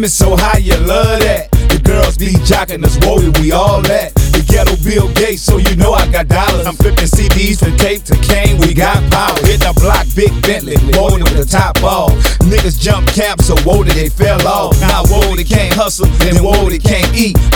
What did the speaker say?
women so high, you love that. The girls be jocking us, whoa, we all that. The ghetto Bill Gates, so you know I got dollars. I'm flipping CDs from Cape to Kane, we got power. Hit the block, big Bentley, rolling with the top off. Niggas jump camp, so whoa, they fell off. Now whoa, they can't hustle, then whoa, they can't eat.